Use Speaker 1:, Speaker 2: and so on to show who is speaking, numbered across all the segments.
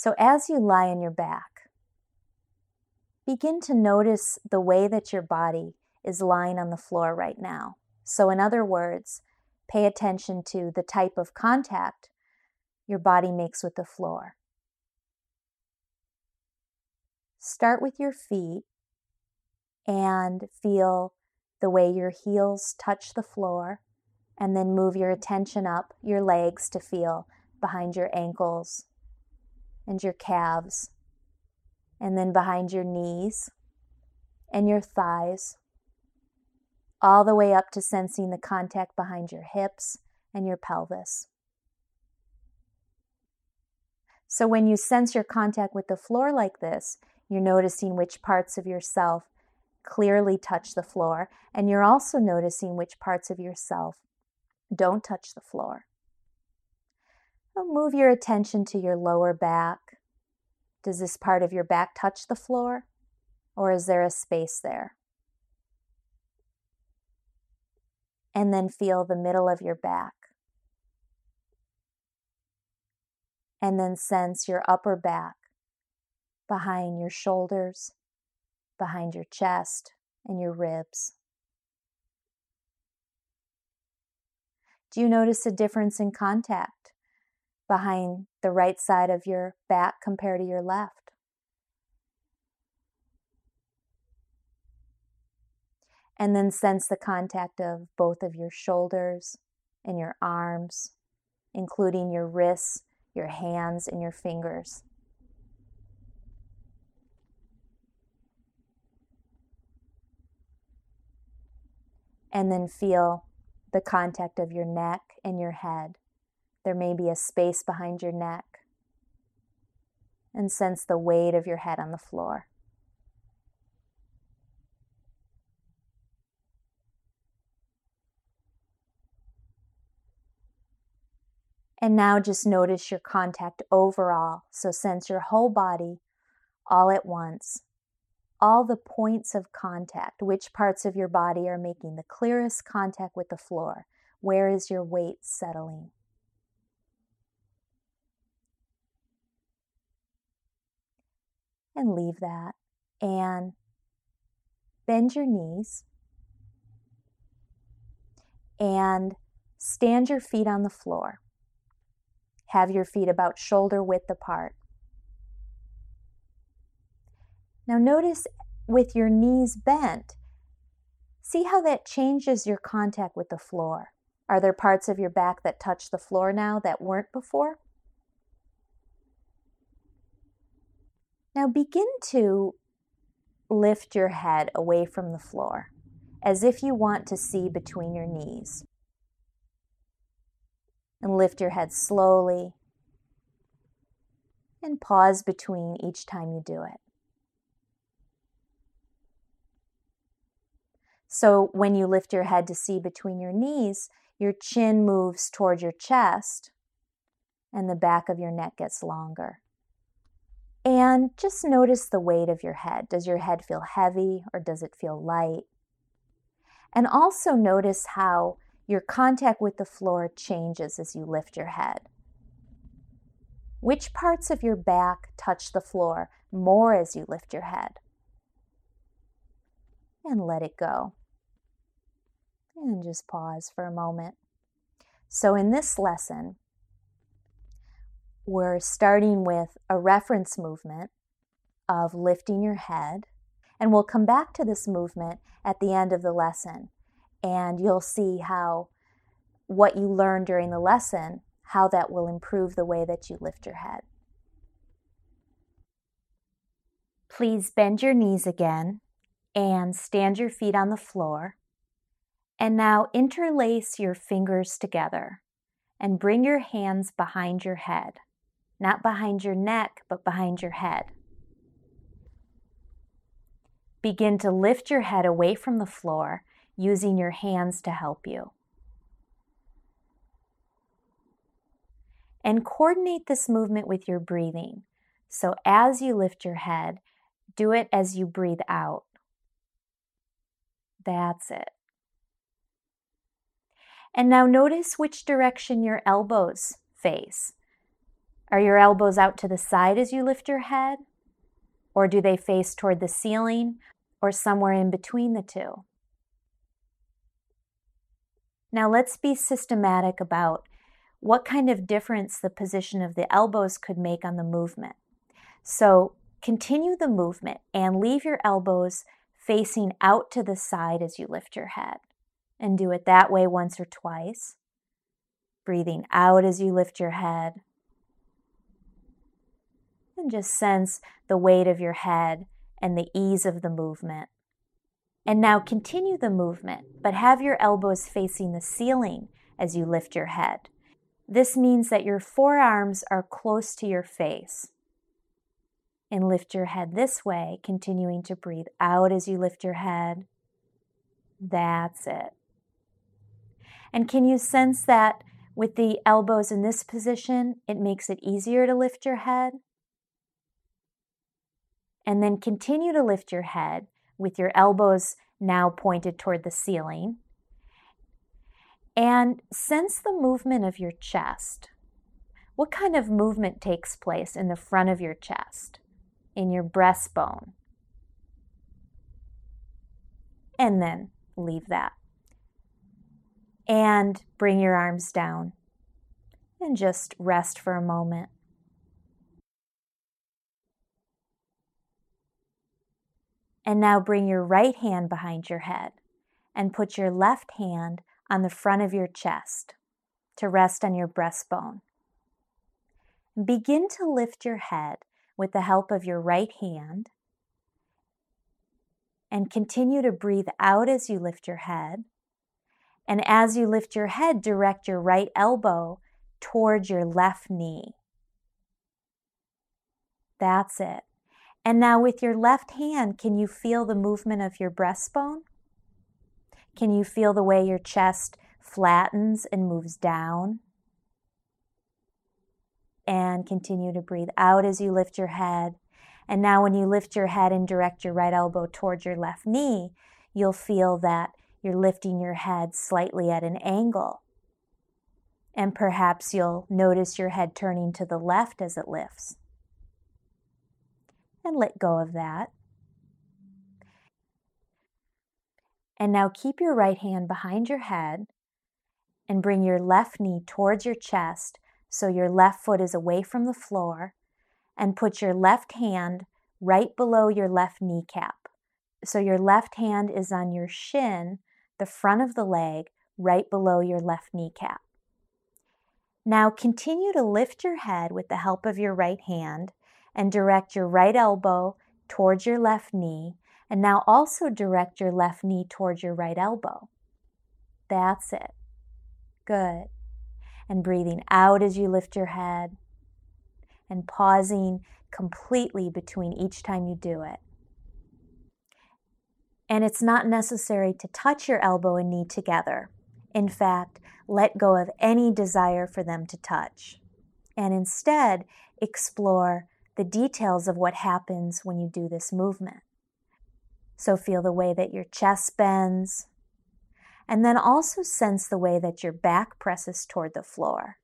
Speaker 1: So as you lie on your back, begin to notice the way that your body is lying on the floor right now. So in other words, pay attention to the type of contact your body makes with the floor. Start with your feet and feel the way your heels touch the floor, and then move your attention up your legs to feel behind your ankles and your calves, and then behind your knees and your thighs, all the way up to sensing the contact behind your hips and your pelvis. So when you sense your contact with the floor like this, you're noticing which parts of yourself clearly touch the floor, and you're also noticing which parts of yourself don't touch the floor. Now move your attention to your lower back. Does this part of your back touch the floor, or is there a space there? And then feel the middle of your back. And then sense your upper back, behind your shoulders, behind your chest, and your ribs. Do you notice a difference in contact behind the right side of your back compared to your left? And then sense the contact of both of your shoulders and your arms, including your wrists, your hands, and your fingers. And then feel the contact of your neck and your head. There may be a space behind your neck. And sense the weight of your head on the floor. And now just notice your contact overall. So sense your whole body all at once. All the points of contact, which parts of your body are making the clearest contact with the floor? Where is your weight settling? And leave that. And bend your knees. And stand your feet on the floor. Have your feet about shoulder width apart. Now notice with your knees bent, see how that changes your contact with the floor. Are there parts of your back that touch the floor now that weren't before? Now begin to lift your head away from the floor, as if you want to see between your knees. And lift your head slowly, and pause between each time you do it. So when you lift your head to see between your knees, your chin moves toward your chest and the back of your neck gets longer. And just notice the weight of your head. Does your head feel heavy or does it feel light? And also notice how your contact with the floor changes as you lift your head. Which parts of your back touch the floor more as you lift your head? And let it go. And just pause for a moment. So in this lesson, we're starting with a reference movement of lifting your head, and we'll come back to this movement at the end of the lesson, and you'll see how what you learned during the lesson, how that will improve the way that you lift your head. Please bend your knees again and stand your feet on the floor. And now interlace your fingers together and bring your hands behind your head. Not behind your neck, but behind your head. Begin to lift your head away from the floor using your hands to help you. And coordinate this movement with your breathing. So as you lift your head, do it as you breathe out. That's it. And now notice which direction your elbows face. Are your elbows out to the side as you lift your head? Or do they face toward the ceiling or somewhere in between the two? Now let's be systematic about what kind of difference the position of the elbows could make on the movement. So continue the movement and leave your elbows facing out to the side as you lift your head. And do it that way once or twice. Breathing out as you lift your head. And just sense the weight of your head and the ease of the movement. And now continue the movement, but have your elbows facing the ceiling as you lift your head. This means that your forearms are close to your face. And lift your head this way, continuing to breathe out as you lift your head. That's it. And can you sense that with the elbows in this position, it makes it easier to lift your head? And then continue to lift your head with your elbows now pointed toward the ceiling. And sense the movement of your chest. What kind of movement takes place in the front of your chest, in your breastbone? And then leave that. And bring your arms down. And just rest for a moment. And now bring your right hand behind your head and put your left hand on the front of your chest to rest on your breastbone. Begin to lift your head with the help of your right hand and continue to breathe out as you lift your head. And as you lift your head, direct your right elbow towards your left knee. That's it. And now with your left hand, can you feel the movement of your breastbone? Can you feel the way your chest flattens and moves down? And continue to breathe out as you lift your head. And now when you lift your head and direct your right elbow towards your left knee, you'll feel that you're lifting your head slightly at an angle. And perhaps you'll notice your head turning to the left as it lifts. And let go of that. And now keep your right hand behind your head and bring your left knee towards your chest so your left foot is away from the floor, and put your left hand right below your left kneecap. So your left hand is on your shin, the front of the leg, right below your left kneecap. Now continue to lift your head with the help of your right hand and direct your right elbow towards your left knee, and now also direct your left knee towards your right elbow. That's it. Good. And breathing out as you lift your head and pausing completely between each time you do it. And it's not necessary to touch your elbow and knee together. In fact, let go of any desire for them to touch. And instead, explore the details of what happens when you do this movement. So feel the way that your chest bends, and then also sense the way that your back presses toward the floor.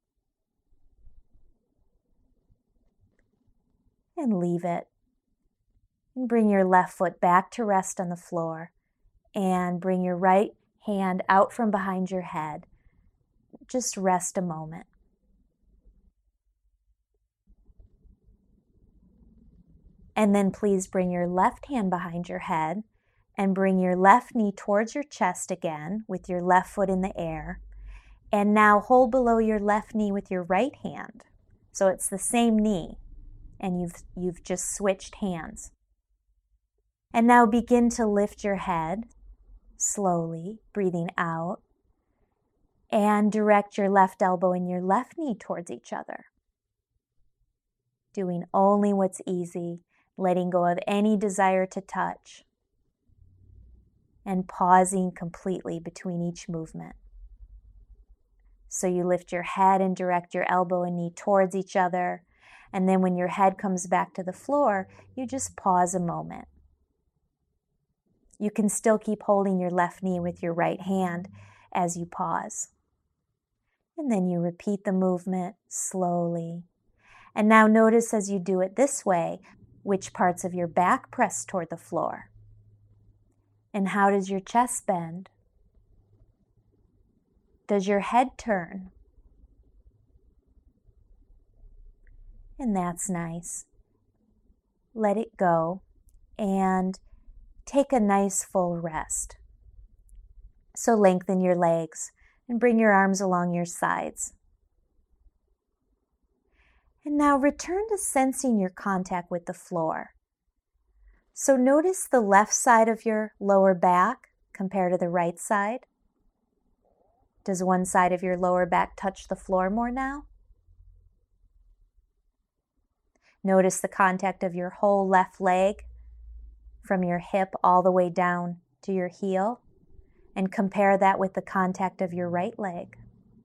Speaker 1: And leave it. And bring your left foot back to rest on the floor, and bring your right hand out from behind your head. Just rest a moment. And then please bring your left hand behind your head and bring your left knee towards your chest again with your left foot in the air. And now hold below your left knee with your right hand. So it's the same knee, and you've just switched hands. And now begin to lift your head slowly, breathing out, and direct your left elbow and your left knee towards each other. Doing only what's easy, letting go of any desire to touch, and pausing completely between each movement. So you lift your head and direct your elbow and knee towards each other, and then when your head comes back to the floor, you just pause a moment. You can still keep holding your left knee with your right hand as you pause. And then you repeat the movement slowly. And now notice as you do it this way, which parts of your back press toward the floor. And how does your chest bend? Does your head turn? And that's nice. Let it go and take a nice full rest. So lengthen your legs and bring your arms along your sides. And now return to sensing your contact with the floor. So notice the left side of your lower back compared to the right side. Does one side of your lower back touch the floor more now? Notice the contact of your whole left leg from your hip all the way down to your heel, and compare that with the contact of your right leg.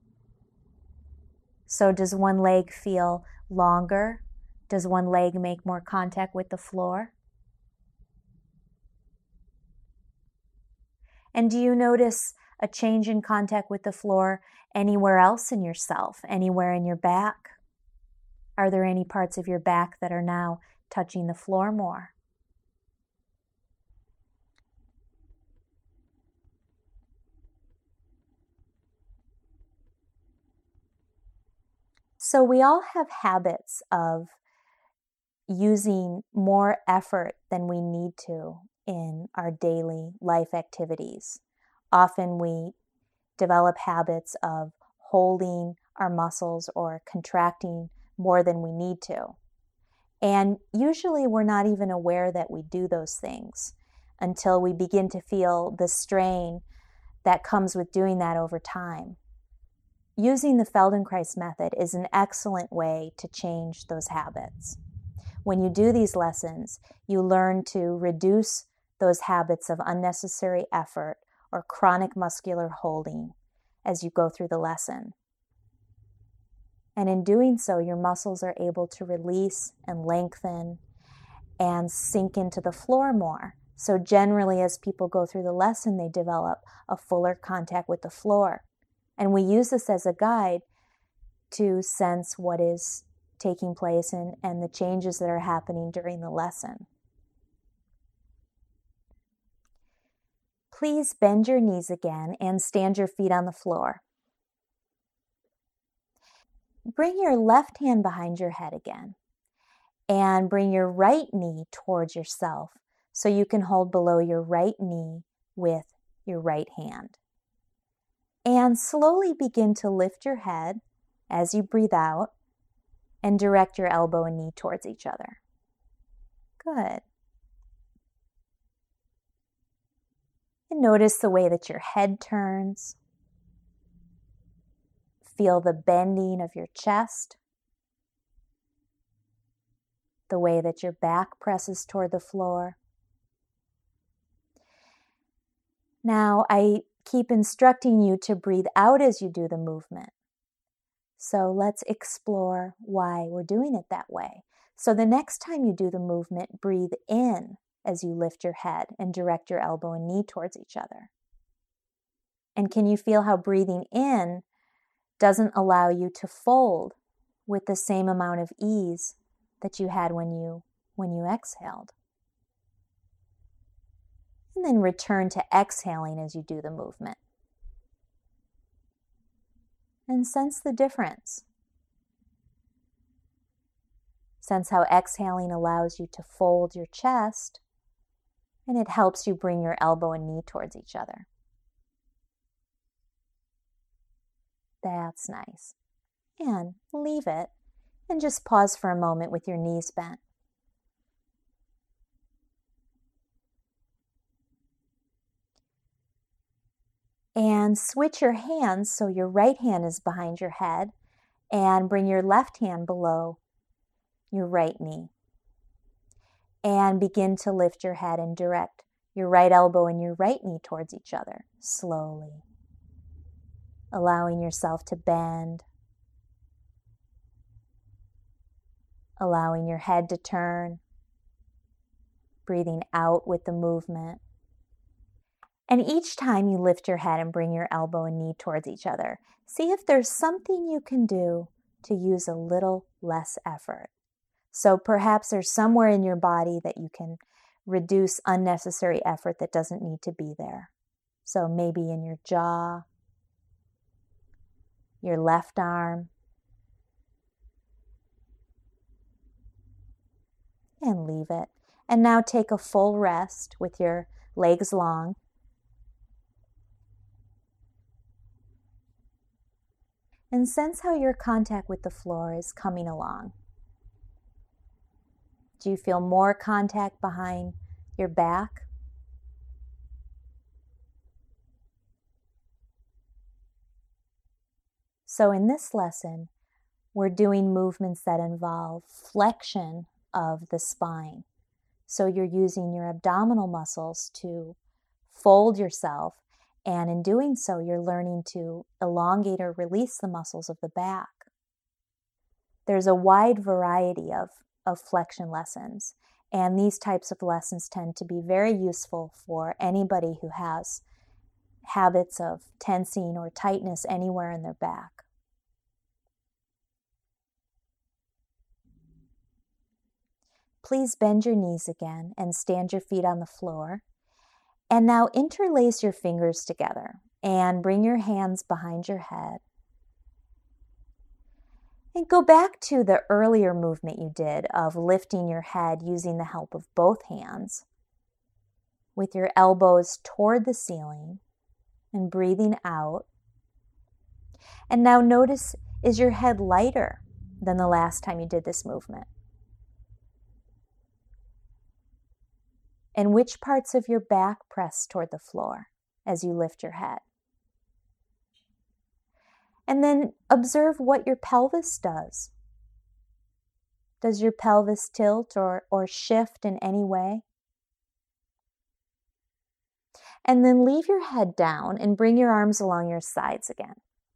Speaker 1: So does one leg feel longer? Does one leg make more contact with the floor? And do you notice a change in contact with the floor anywhere else in yourself, anywhere in your back? Are there any parts of your back that are now touching the floor more? So we all have habits of using more effort than we need to in our daily life activities. Often we develop habits of holding our muscles or contracting more than we need to. And usually we're not even aware that we do those things until we begin to feel the strain that comes with doing that over time. Using the Feldenkrais method is an excellent way to change those habits. When you do these lessons, you learn to reduce those habits of unnecessary effort or chronic muscular holding as you go through the lesson. And in doing so, your muscles are able to release and lengthen and sink into the floor more. So generally, as people go through the lesson, they develop a fuller contact with the floor. And we use this as a guide to sense what is taking place and the changes that are happening during the lesson. Please bend your knees again and stand your feet on the floor. Bring your left hand behind your head again and bring your right knee towards yourself so you can hold below your right knee with your right hand. And slowly begin to lift your head as you breathe out and direct your elbow and knee towards each other. Good. And notice the way that your head turns. Feel the bending of your chest, the way that your back presses toward the floor. Now, I keep instructing you to breathe out as you do the movement. So let's explore why we're doing it that way. So the next time you do the movement, breathe in as you lift your head and direct your elbow and knee towards each other. And can you feel how breathing in doesn't allow you to fold with the same amount of ease that you had when you exhaled? And then return to exhaling as you do the movement. And sense the difference. Sense how exhaling allows you to fold your chest, and it helps you bring your elbow and knee towards each other. That's nice. And leave it, and just pause for a moment with your knees bent. And switch your hands so your right hand is behind your head, and bring your left hand below your right knee. And begin to lift your head and direct your right elbow and your right knee towards each other, slowly. Allowing yourself to bend. Allowing your head to turn. Breathing out with the movement. And each time you lift your head and bring your elbow and knee towards each other, see if there's something you can do to use a little less effort. So perhaps there's somewhere in your body that you can reduce unnecessary effort that doesn't need to be there. So maybe in your jaw, your left arm, and leave it. And now take a full rest with your legs long. And sense how your contact with the floor is coming along. Do you feel more contact behind your back? So in this lesson, we're doing movements that involve flexion of the spine. So you're using your abdominal muscles to fold yourself, and in doing so, you're learning to elongate or release the muscles of the back. There's a wide variety of flexion lessons, and these types of lessons tend to be very useful for anybody who has habits of tensing or tightness anywhere in their back. Please bend your knees again and stand your feet on the floor. And now interlace your fingers together and bring your hands behind your head. And go back to the earlier movement you did of lifting your head using the help of both hands, with your elbows toward the ceiling and breathing out. And now notice, is your head lighter than the last time you did this movement? And which parts of your back press toward the floor as you lift your head? And then observe what your pelvis does. Does your pelvis tilt or shift in any way? And then leave your head down and bring your arms along your sides again.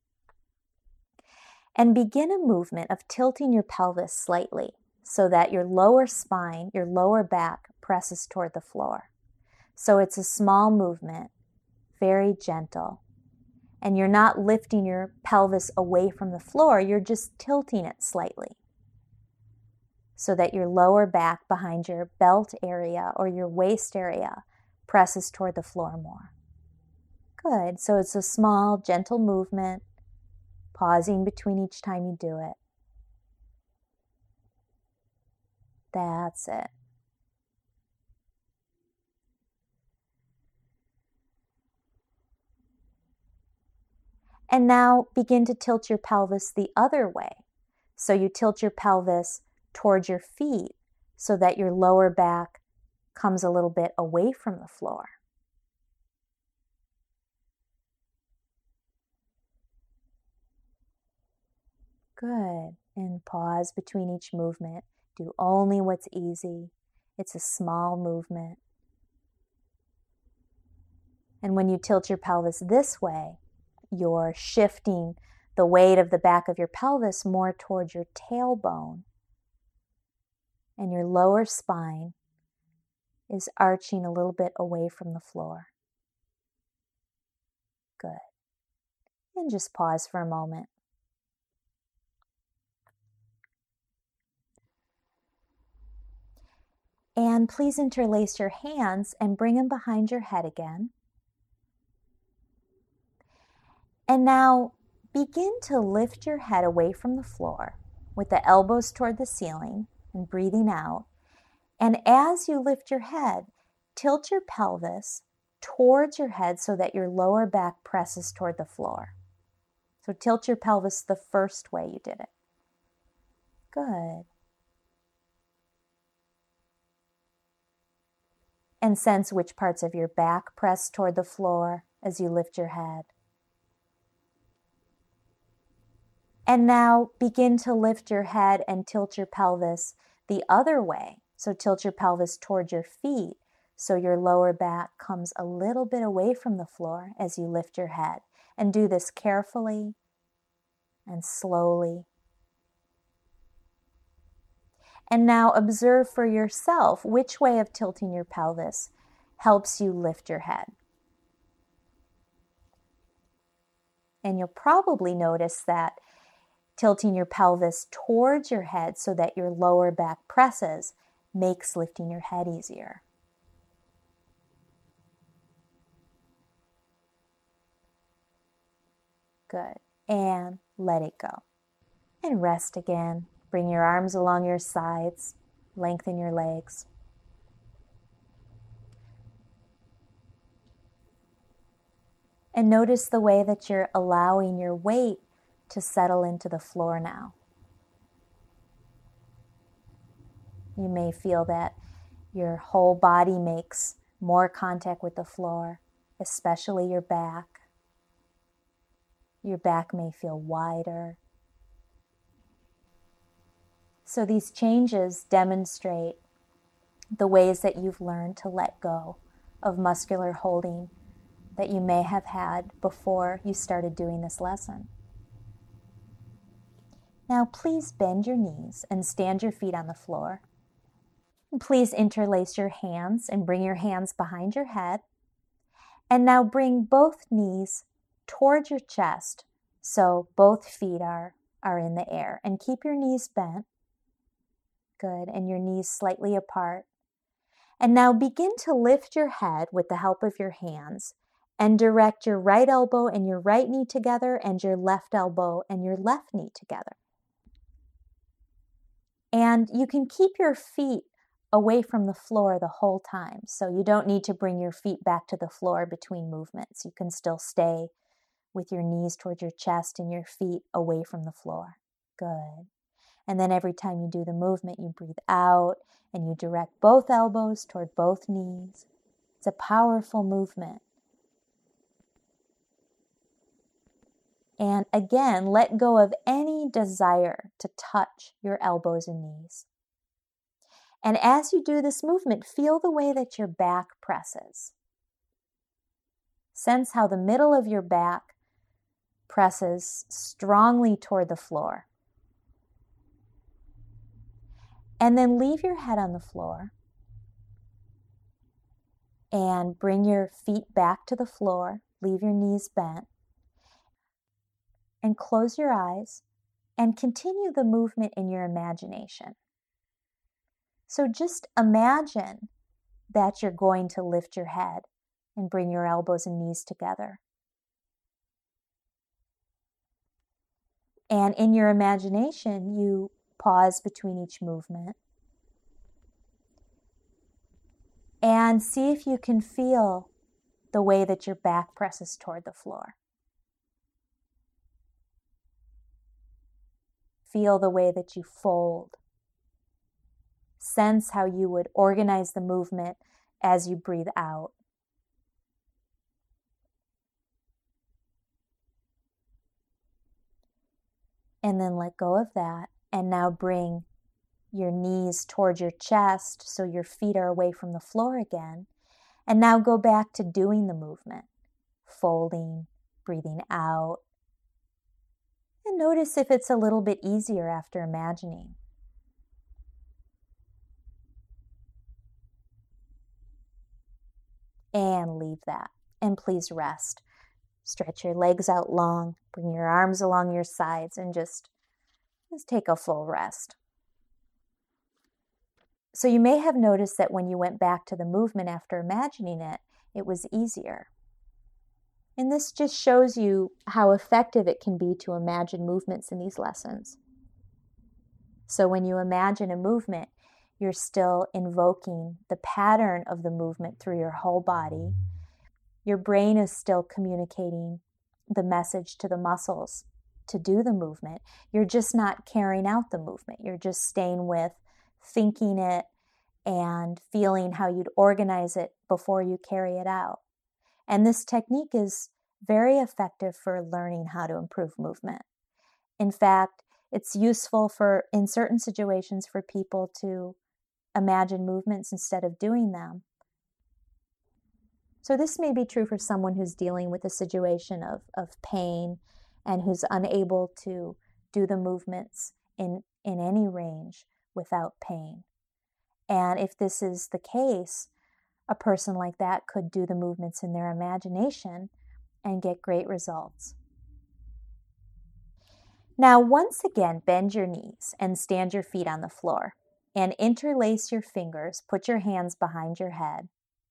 Speaker 1: And begin a movement of tilting your pelvis slightly so that your lower spine, your lower back, presses toward the floor. So it's a small movement, very gentle. And you're not lifting your pelvis away from the floor, you're just tilting it slightly so that your lower back behind your belt area or your waist area presses toward the floor more. Good. So it's a small, gentle movement, pausing between each time you do it. That's it. And now begin to tilt your pelvis the other way. So you tilt your pelvis towards your feet so that your lower back comes a little bit away from the floor. Good. And pause between each movement. Do only what's easy. It's a small movement. And when you tilt your pelvis this way, you're shifting the weight of the back of your pelvis more towards your tailbone. And your lower spine is arching a little bit away from the floor. Good. And just pause for a moment. And please interlace your hands and bring them behind your head again. And now begin to lift your head away from the floor with the elbows toward the ceiling and breathing out. And as you lift your head, tilt your pelvis towards your head so that your lower back presses toward the floor. So tilt your pelvis the first way you did it. Good. And sense which parts of your back press toward the floor as you lift your head. And now begin to lift your head and tilt your pelvis the other way. So tilt your pelvis toward your feet so your lower back comes a little bit away from the floor as you lift your head. And do this carefully and slowly. And now observe for yourself which way of tilting your pelvis helps you lift your head. And you'll probably notice that Tilting your pelvis towards your head so that your lower back presses makes lifting your head easier. Good. And let it go. And rest again. Bring your arms along your sides. Lengthen your legs. And notice the way that you're allowing your weight to settle into the floor now. You may feel that your whole body makes more contact with the floor, especially your back. Your back may feel wider. So these changes demonstrate the ways that you've learned to let go of muscular holding that you may have had before you started doing this lesson. Now please bend your knees and stand your feet on the floor. And please interlace your hands and bring your hands behind your head. And now bring both knees towards your chest so both feet are in the air. And keep your knees bent. Good. And your knees slightly apart. And now begin to lift your head with the help of your hands and direct your right elbow and your right knee together and your left elbow and your left knee together. And you can keep your feet away from the floor the whole time. So you don't need to bring your feet back to the floor between movements. You can still stay with your knees towards your chest and your feet away from the floor. Good. And then every time you do the movement, you breathe out and you direct both elbows toward both knees. It's a powerful movement. And again, let go of any desire to touch your elbows and knees. And as you do this movement, feel the way that your back presses. Sense how the middle of your back presses strongly toward the floor. And then leave your head on the floor and bring your feet back to the floor. Leave your knees bent. And close your eyes and continue the movement in your imagination. So just imagine that you're going to lift your head and bring your elbows and knees together. And in your imagination, you pause between each movement and see if you can feel the way that your back presses toward the floor. Feel the way that you fold. Sense how you would organize the movement as you breathe out. And then let go of that. And now bring your knees towards your chest so your feet are away from the floor again. And now go back to doing the movement. Folding, breathing out. And notice if it's a little bit easier after imagining. And leave that. And please rest. Stretch your legs out long. Bring your arms along your sides and just take a full rest. So you may have noticed that when you went back to the movement after imagining it, it was easier. And this just shows you how effective it can be to imagine movements in these lessons. So when you imagine a movement, you're still invoking the pattern of the movement through your whole body. Your brain is still communicating the message to the muscles to do the movement. You're just not carrying out the movement. You're just staying with thinking it and feeling how you'd organize it before you carry it out. And this technique is very effective for learning how to improve movement. In fact, it's useful in certain situations for people to imagine movements instead of doing them. So this may be true for someone who's dealing with a situation of pain and who's unable to do the movements in any range without pain. And if this is the case, a person like that could do the movements in their imagination and get great results. Now, once again, bend your knees and stand your feet on the floor and interlace your fingers. Put your hands behind your head.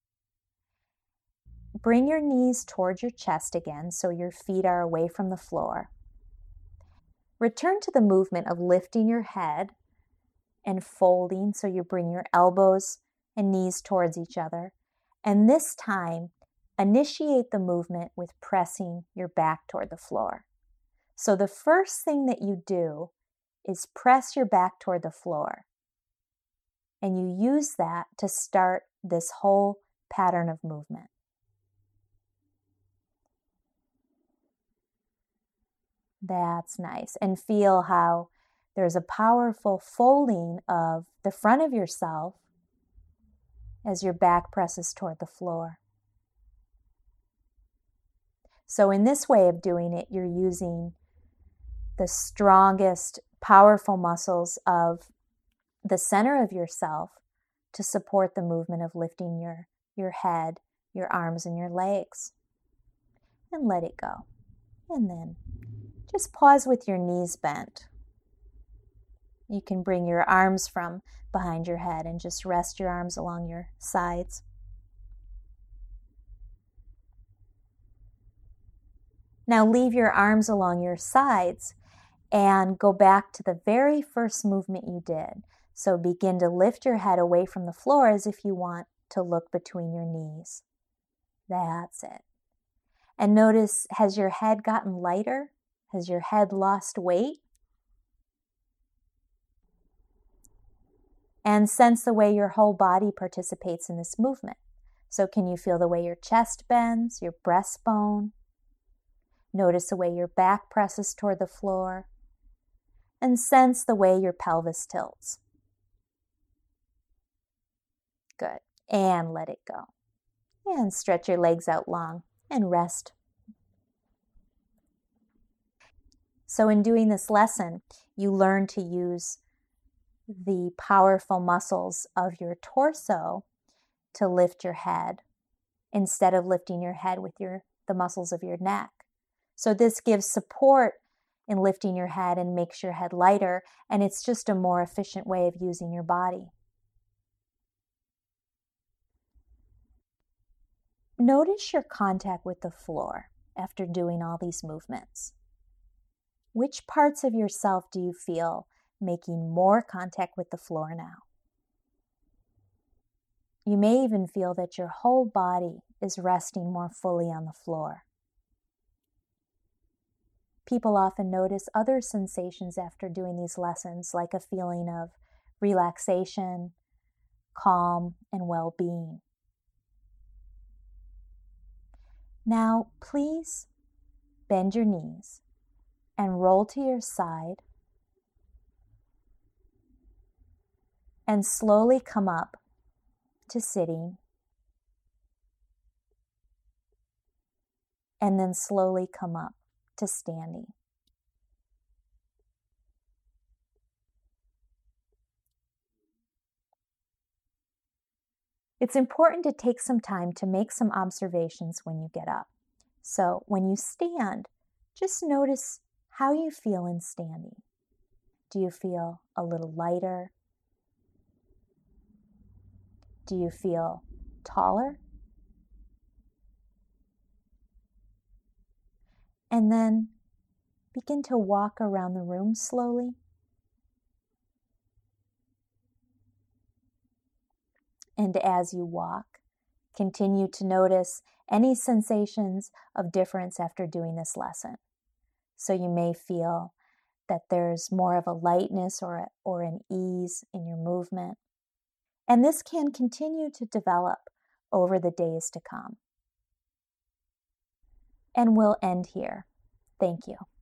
Speaker 1: Bring your knees towards your chest again so your feet are away from the floor. Return to the movement of lifting your head and folding, so you bring your elbows and knees towards each other. And this time, initiate the movement with pressing your back toward the floor. So the first thing that you do is press your back toward the floor. And you use that to start this whole pattern of movement. That's nice. And feel how there's a powerful folding of the front of yourself as your back presses toward the floor. So in this way of doing it, you're using the strongest, powerful muscles of the center of yourself to support the movement of lifting your head, your arms, and your legs. And let it go. And then just pause with your knees bent. You can bring your arms from behind your head and just rest your arms along your sides. Now leave your arms along your sides and go back to the very first movement you did. So begin to lift your head away from the floor as if you want to look between your knees. That's it. And notice, has your head gotten lighter? Has your head lost weight? And sense the way your whole body participates in this movement. So can you feel the way your chest bends, your breastbone? Notice the way your back presses toward the floor. And sense the way your pelvis tilts. Good. And let it go. And stretch your legs out long and rest. So in doing this lesson, you learn to use the powerful muscles of your torso to lift your head instead of lifting your head with the muscles of your neck. So this gives support in lifting your head and makes your head lighter, and it's just a more efficient way of using your body. Notice your contact with the floor after doing all these movements. Which parts of yourself do you feel making more contact with the floor now? You may even feel that your whole body is resting more fully on the floor. People often notice other sensations after doing these lessons, like a feeling of relaxation, calm, and well-being. Now, please bend your knees and roll to your side and slowly come up to sitting, and then slowly come up to standing. It's important to take some time to make some observations when you get up. So when you stand, just notice how you feel in standing. Do you feel a little lighter? Do you feel taller? And then begin to walk around the room slowly. And as you walk, continue to notice any sensations of difference after doing this lesson. So you may feel that there's more of a lightness or an ease in your movement. And this can continue to develop over the days to come. And we'll end here. Thank you.